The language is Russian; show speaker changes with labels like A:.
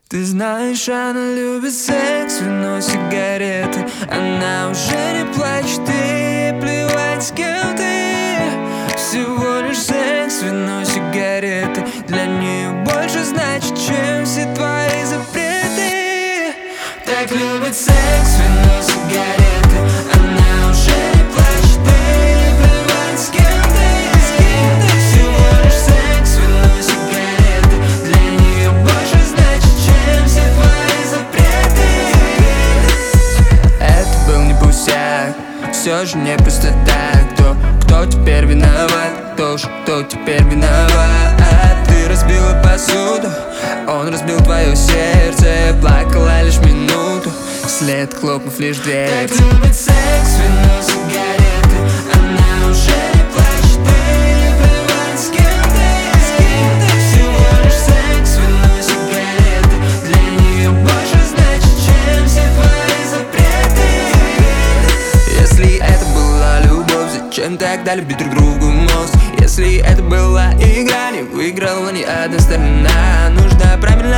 A: Ты знаешь, она любит секс, вино, сигареты. Она уже не плачет, и плевать, с кем ты. Всего лишь секс, вино, сигареты. Для нее больше значит, чем все твои запреты. Так любит секс, вино, сигареты. Она уже не плачет, и плевать, с кем ты. Всего лишь секс, вино, сигареты. Для нее больше значит, чем все твои запреты. Это был не пустяк, все же не просто так. Кто теперь виноват? Кто теперь виноват? Ты разбила посуду, он разбил твое сердце. Плакала лишь минуту, вслед хлопнув лишь дверь. Так любит секс, вино, сигареты. Она уже не плачет, и плевать, с кем ты. Всего лишь секс, вино, сигареты. Для нее больше значит, чем все твои запреты. Если это была любовь, зачем тогда любить друг другу мозг? Если это была игра, не выиграла ни одна сторона. Нужна правильная